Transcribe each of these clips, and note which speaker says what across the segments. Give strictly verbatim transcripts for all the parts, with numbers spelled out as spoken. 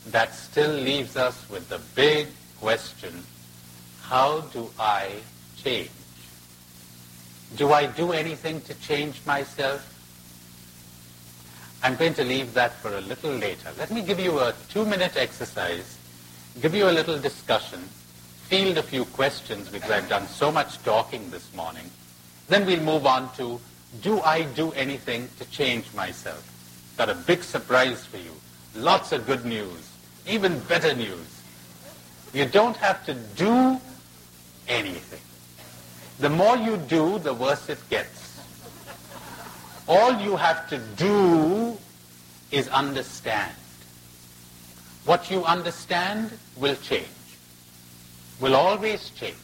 Speaker 1: that still leaves us with the big question, how do I change? Do I do anything to change myself? I'm going to leave that for a little later. Let me give you a two-minute exercise, give you a little discussion, field a few questions because I've done so much talking this morning. Then we'll move on to, do I do anything to change myself? Got a big surprise for you. Lots of good news. Even better news. You don't have to do anything. The more you do, the worse it gets. All you have to do is understand. What you understand will change. Will always change.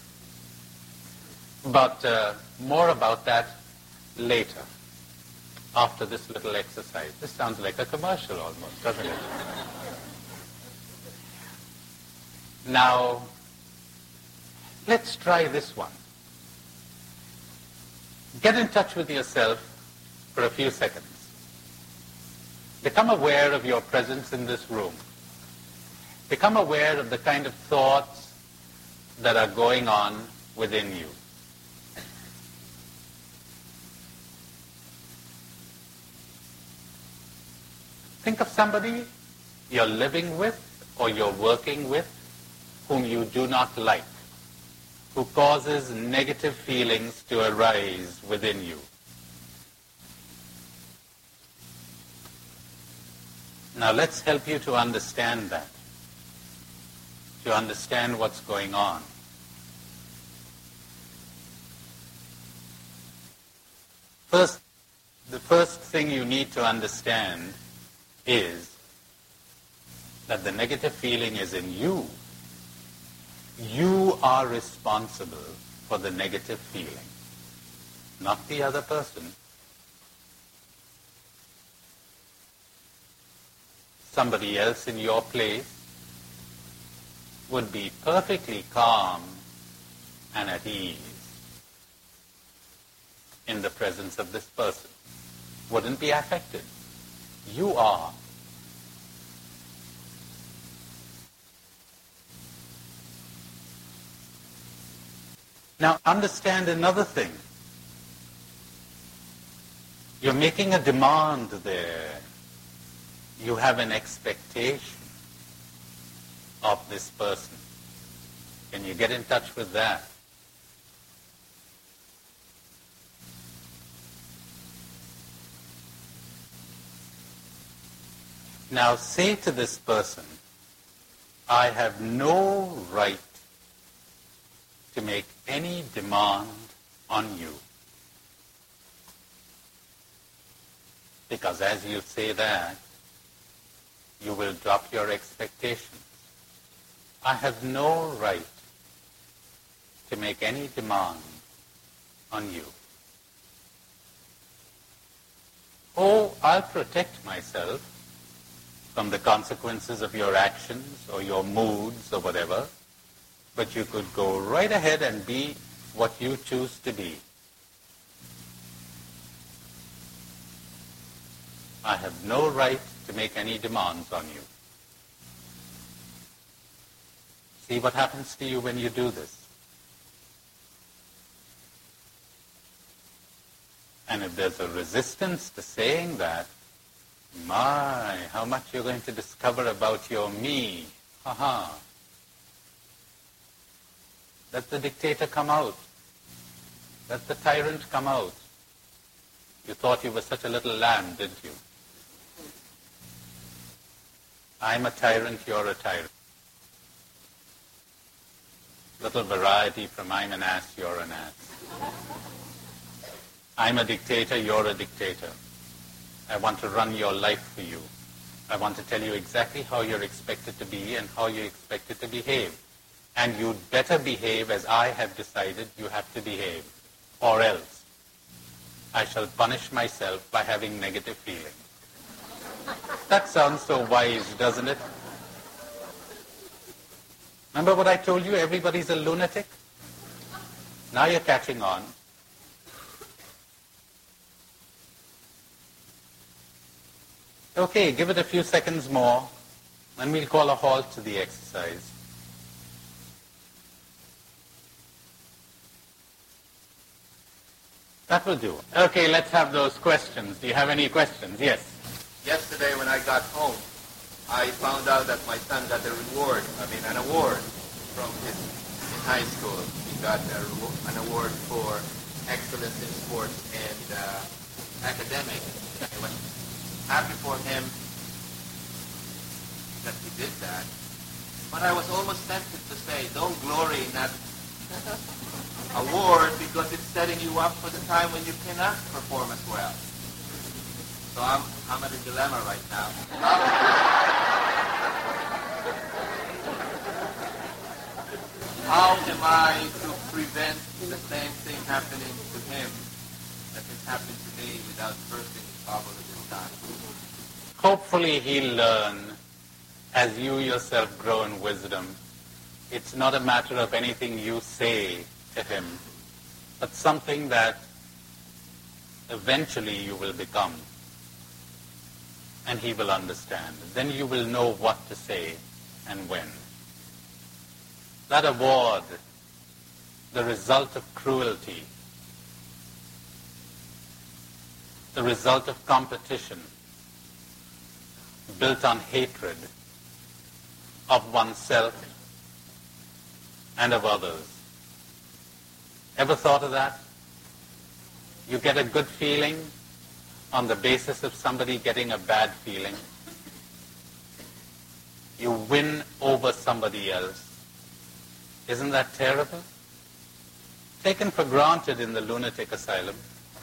Speaker 1: But uh, more about that later, after this little exercise. This sounds like a commercial almost, doesn't it? Now, let's try this one. Get in touch with yourself for a few seconds. Become aware of your presence in this room. Become aware of the kind of thoughts that are going on within you. Think of somebody you're living with or you're working with whom you do not like, who causes negative feelings to arise within you. Now let's help you to understand that, to understand what's going on. First, the first thing you need to understand is that the negative feeling is in you. You are responsible for the negative feeling, not the other person. Somebody else in your place would be perfectly calm and at ease in the presence of this person. Wouldn't be affected. You are. Now understand another thing. You're making a demand there. You have an expectation of this person. Can you get in touch with that? Now say to this person, I have no right to make any demand on you. Because as you say that, you will drop your expectations. I have no right to make any demand on you. Oh, I'll protect myself from the consequences of your actions or your moods or whatever, but you could go right ahead and be what you choose to be. I have no right to make any demands on you. See what happens to you when you do this. And if there's a resistance to saying that, my, how much you're going to discover about your me. Ha-ha. Let the dictator come out. Let the tyrant come out. You thought you were such a little lamb, didn't you? I'm a tyrant, you're a tyrant. Little variety from I'm an ass, you're an ass. I'm a dictator, you're a dictator. I want to run your life for you. I want to tell you exactly how you're expected to be and how you're expected to behave. And you'd better behave as I have decided you have to behave. Or else, I shall punish myself by having negative feelings. That sounds so wise, doesn't it? Remember what I told you? Everybody's a lunatic. Now you're catching on. Okay, give it a few seconds more. And we'll call a halt to the exercise. That will do. Okay, let's have those questions. Do you have any questions? Yes.
Speaker 2: Yesterday when I got home, I found out that my son got a reward, I mean an award from his in high school. He got a, an award for excellence in sports and uh, academics. I was happy for him that he did that. But I was almost tempted to say, don't glory in that award because it's setting you up for the time when you cannot perform as well. So I'm, I'm at a dilemma right now. How am I to prevent the same thing happening to him that has happened to me without bursting his bubble at this time?
Speaker 1: Hopefully he'll learn as you yourself grow in wisdom. It's not a matter of anything you say to him, but something that eventually you will become. And he will understand. Then you will know what to say and when. That award, the result of cruelty, the result of competition, built on hatred of oneself and of others. Ever thought of that? You get a good feeling on the basis of somebody getting a bad feeling. You win over somebody else. Isn't that terrible? Taken for granted in the lunatic asylum.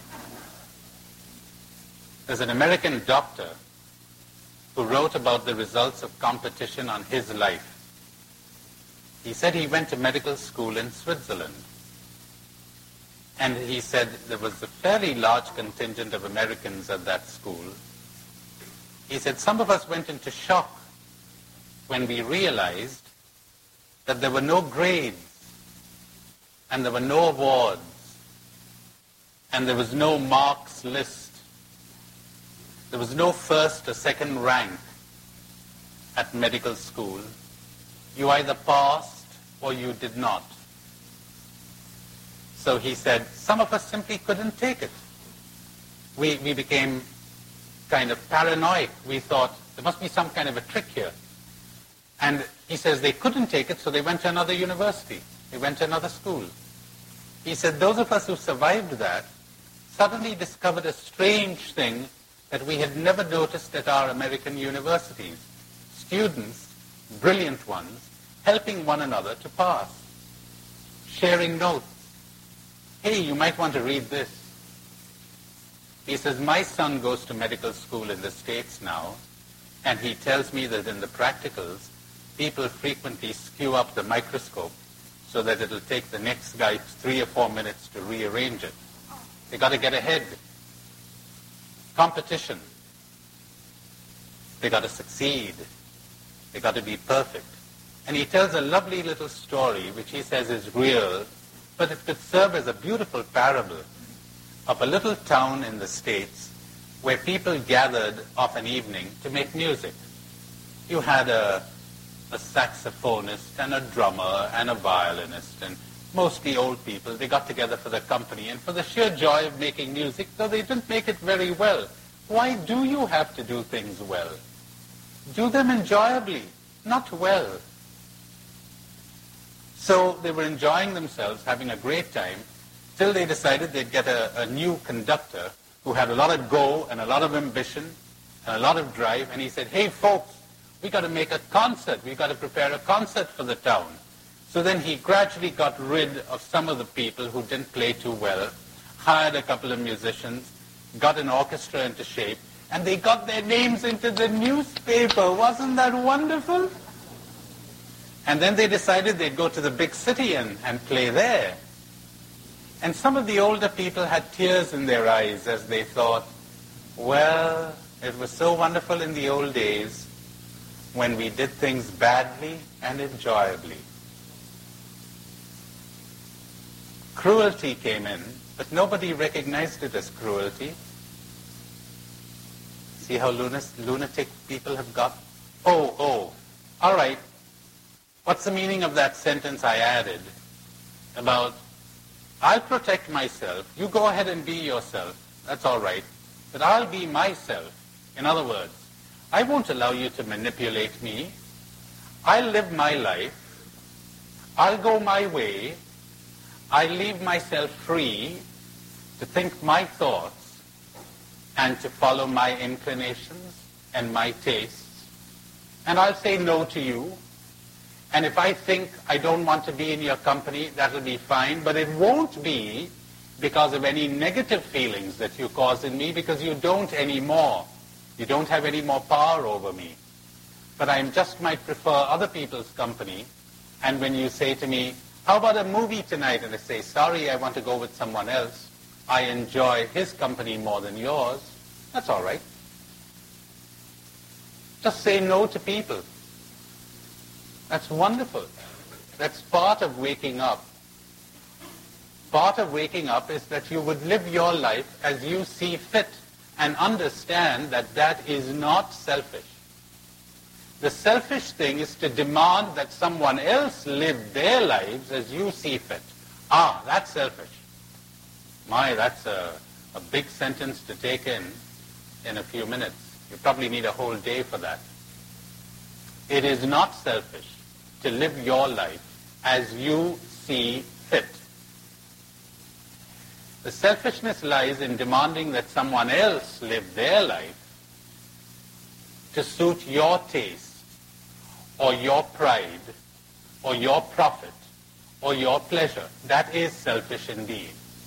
Speaker 1: There's an American doctor who wrote about the results of competition on his life. He said he went to medical school in Switzerland. And he said there was a fairly large contingent of Americans at that school. He said some of us went into shock when we realized that there were no grades and there were no awards and there was no marks list. There was no first or second rank at medical school. You either passed or you did not. So he said, some of us simply couldn't take it. We, we became kind of paranoid. We thought, there must be some kind of a trick here. And he says they couldn't take it, so they went to another university. They went to another school. He said, those of us who survived that suddenly discovered a strange thing that we had never noticed at our American universities. Students, brilliant ones, helping one another to pass, sharing notes. Hey, you might want to read this. He says, my son goes to medical school in the States now, and he tells me that in the practicals, people frequently skew up the microscope so that it'll take the next guy three or four minutes to rearrange it. They got to get ahead. Competition. They got to succeed. They got to be perfect. And he tells a lovely little story, which he says is real, but it could serve as a beautiful parable of a little town in the States where people gathered of an evening to make music. You had a, a saxophonist and a drummer and a violinist, and mostly old people. They got together for the company and for the sheer joy of making music, though they didn't make it very well. Why do you have to do things well? Do them enjoyably, not well. So they were enjoying themselves, having a great time, till they decided they'd get a, a new conductor who had a lot of go and a lot of ambition and a lot of drive. And he said, hey, folks, we got to make a concert. We got to prepare a concert for the town. So then he gradually got rid of some of the people who didn't play too well, hired a couple of musicians, got an orchestra into shape, and they got their names into the newspaper. Wasn't that wonderful? And then they decided they'd go to the big city and, and play there. And some of the older people had tears in their eyes as they thought, well, it was so wonderful in the old days when we did things badly and enjoyably. Cruelty came in, but nobody recognized it as cruelty. See how lunatic people have got? Oh, oh, All right, what's the meaning of that sentence I added about, I'll protect myself, you go ahead and be yourself, that's all right, but I'll be myself. In other words, I won't allow you to manipulate me. I'll live my life. I'll go my way. I leave myself free to think my thoughts and to follow my inclinations and my tastes. And I'll say no to you. And if I think I don't want to be in your company, that'll be fine. But it won't be because of any negative feelings that you cause in me, because you don't anymore. You don't have any more power over me. But I just might prefer other people's company. And when you say to me, how about a movie tonight? And I say, sorry, I want to go with someone else. I enjoy his company more than yours. That's all right. Just say no to people. That's wonderful. That's part of waking up. Part of waking up is that you would live your life as you see fit and understand that that is not selfish. The selfish thing is to demand that someone else live their lives as you see fit. Ah, that's selfish. My, that's a, a big sentence to take in in a few minutes. You probably need a whole day for that. It is not selfish to live your life as you see fit. The selfishness lies in demanding that someone else live their life to suit your taste, or your pride, or your profit, or your pleasure. That is selfish indeed.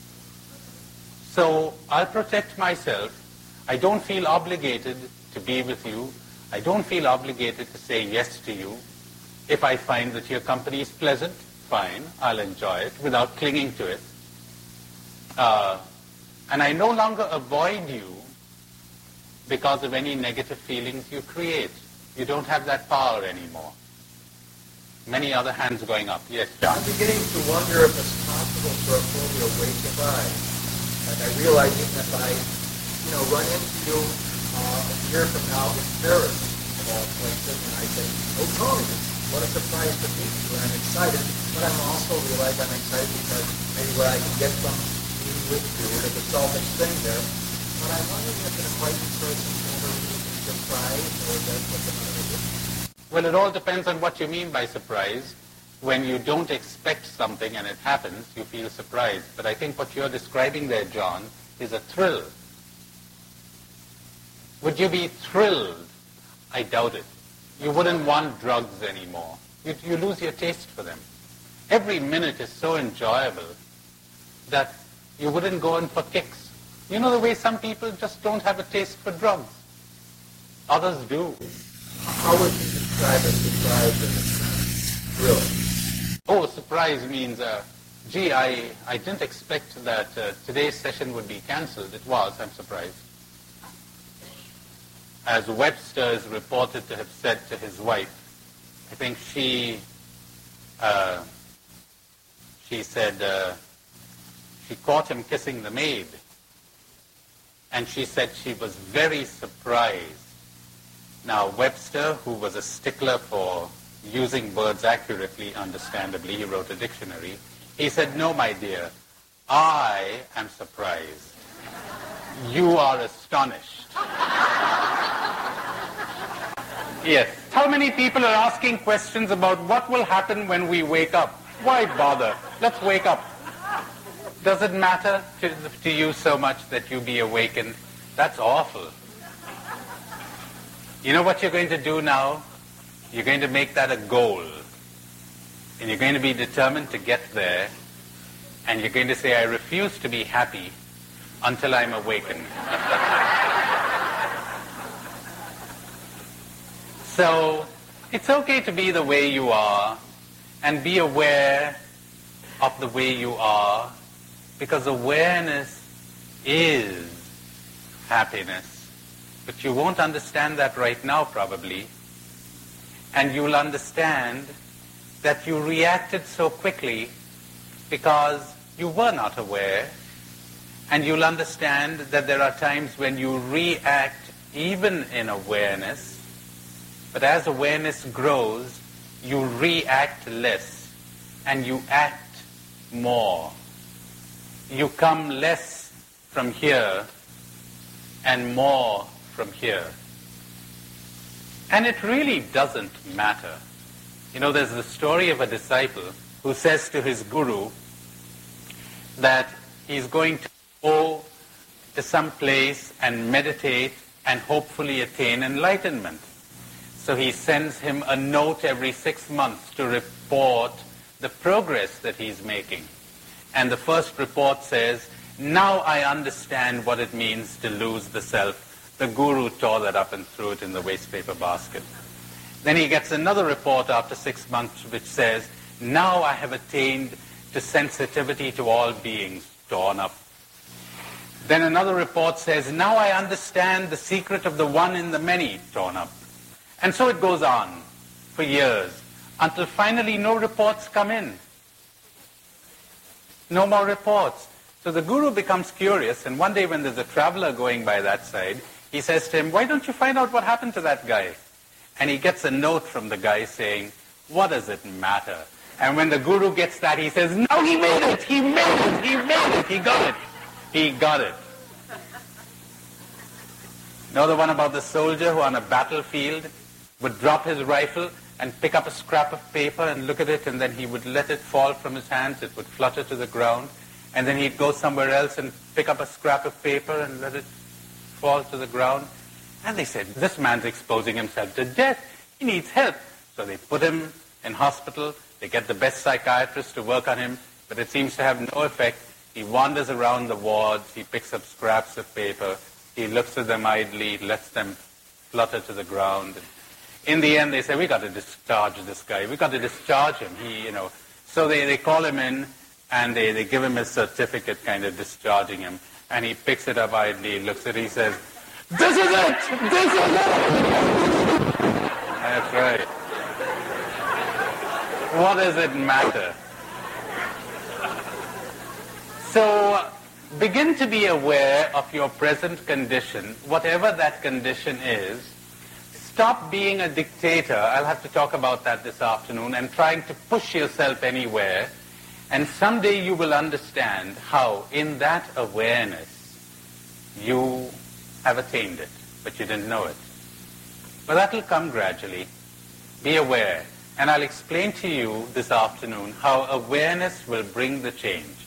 Speaker 1: So I'll protect myself. I don't feel obligated to be with you. I don't feel obligated to say yes to you. If I find that your company is pleasant, fine, I'll enjoy it without clinging to it. Uh, and I no longer avoid you because of any negative feelings you create. You don't have that power anymore. Many other hands going up. Yes, John?
Speaker 3: I'm beginning to wonder if it's possible for a fully awakened eye. Like I realize even if I, you know, run into you uh, a year from now in Paris, of all places, and I say, oh, Tony, what a surprise to meet you, and I'm excited, but I'm also realize I'm excited because maybe what I can get from meeting with you, there's a selfish thing there. But I'm wondering if an enlightened person can ever really be surprised, or is that what's another issue?
Speaker 1: Well, it all depends on what you mean by surprise. When you don't expect something and it happens, you feel surprised. But I think what you're describing there, John, is a thrill. Would you be thrilled? I doubt it. You wouldn't want drugs anymore. You, you lose your taste for them. Every minute is so enjoyable that you wouldn't go in for kicks. You know the way some people just don't have a taste for drugs. Others do.
Speaker 3: How would you describe a surprise in this kind? Really?
Speaker 1: Oh, surprise means, uh, gee, I, I didn't expect that uh, today's session would be cancelled. It was. I'm surprised. As Webster is reported to have said to his wife, I think she, uh, she said, uh, she caught him kissing the maid. And she said she was very surprised. Now, Webster, who was a stickler for using words accurately, understandably, he wrote a dictionary, he said, no, my dear, I am surprised. You are astonished. Yes. How many people are asking questions about what will happen when we wake up? Why bother? Let's wake up. Does it matter to, to you so much that you be awakened? That's awful. You know what you're going to do now? You're going to make that a goal. And you're going to be determined to get there. And you're going to say, I refuse to be happy until I'm awakened. So it's okay to be the way you are and be aware of the way you are, because awareness is happiness. But you won't understand that right now, probably. And you'll understand that you reacted so quickly because you were not aware. And you'll understand that there are times when you react even in awareness But as awareness grows, you react less and you act more. You come less from here and more from here. And it really doesn't matter. You know, there's the story of a disciple who says to his guru that he's going to go to some place and meditate and hopefully attain enlightenment. So he sends him a note every six months to report the progress that he's making. And the first report says, now I understand what it means to lose the self. The guru tore that up and threw it in the waste paper basket. Then he gets another report after six months which says, now I have attained to sensitivity to all beings, torn up. Then another report says, now I understand the secret of the one in the many, torn up. And so it goes on for years, until finally no reports come in. No more reports. So the guru becomes curious, and one day when there's a traveler going by that side, he says to him, why don't you find out what happened to that guy? And he gets a note from the guy saying, what does it matter? And when the guru gets that, he says, no, he made it, he made it, he made it, he got it. He got it. Know the one about the soldier who on a battlefield would drop his rifle and pick up a scrap of paper and look at it, and then he would let it fall from his hands, it would flutter to the ground, and then he'd go somewhere else and pick up a scrap of paper and let it fall to the ground. And they said, this man's exposing himself to death. He needs help. So they put him in hospital. They get the best psychiatrist to work on him, but it seems to have no effect. He wanders around the wards. He picks up scraps of paper. He looks at them idly, lets them flutter to the ground. In the end, they say, we got to discharge this guy. We got to discharge him. He, you know. So they, they call him in, and they, they give him a certificate kind of discharging him. And he picks it up idly, looks at it, he says, this is it! This is it! That's right. What does it matter? So begin to be aware of your present condition, whatever that condition is. Stop being a dictator. I'll have to talk about that this afternoon, and trying to push yourself anywhere. And someday you will understand how, in that awareness, you have attained it, but you didn't know it. But that will come gradually. Be aware. And I'll explain to you this afternoon how awareness will bring the change.